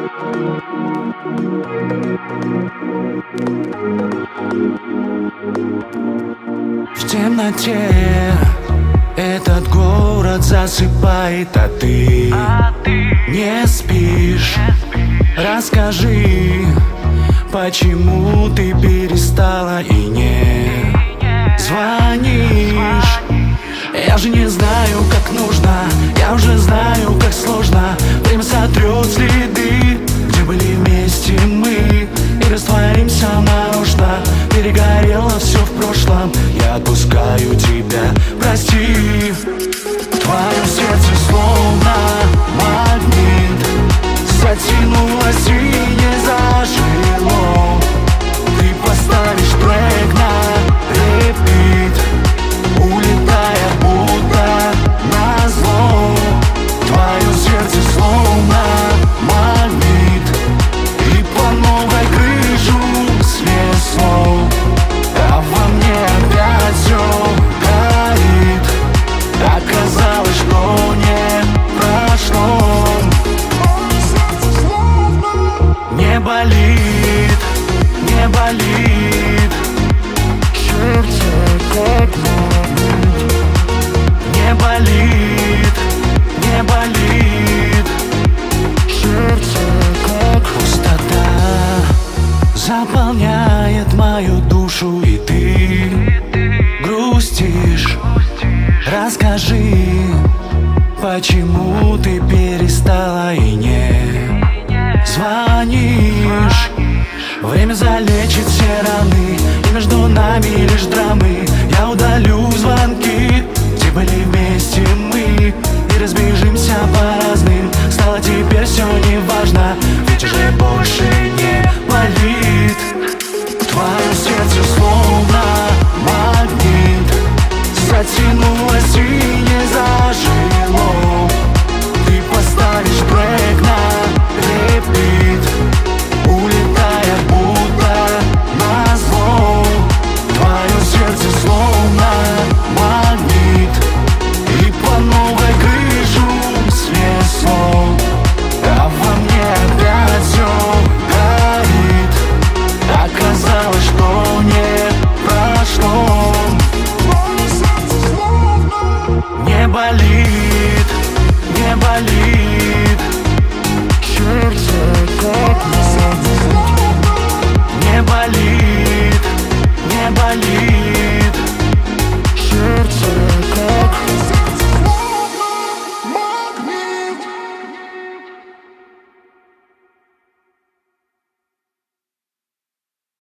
В темноте этот город засыпает, а ты не спишь. Расскажи, почему ты перестала и не звонишь? Я же не знаю, как нужно, я уже знаю, как сложно. Время сотрет следы, где были вместе мы, и растворимся нарочно. Перегорело все в прошлом, я отпускаю тебя, прости. Твое сердце словно магнит затянулось и не зажило. Ты поставишь трек на репит, улетая будто назло. Твое сердце словно магнит, и по новой крышу снесло. А во мне опять все горит. Оказалось, что не прошло. Не болит, не болит сердце, как магнит. Не болит, не болит сердце, как пустота заполняет мою душу, и ты грустишь. Расскажи, почему ты перестала и не звонишь? Время залечит все раны, и между нами лишь драмы. Я удалю звонки, где были вместе мы, и разбежимся по разным. Стало теперь все неважно,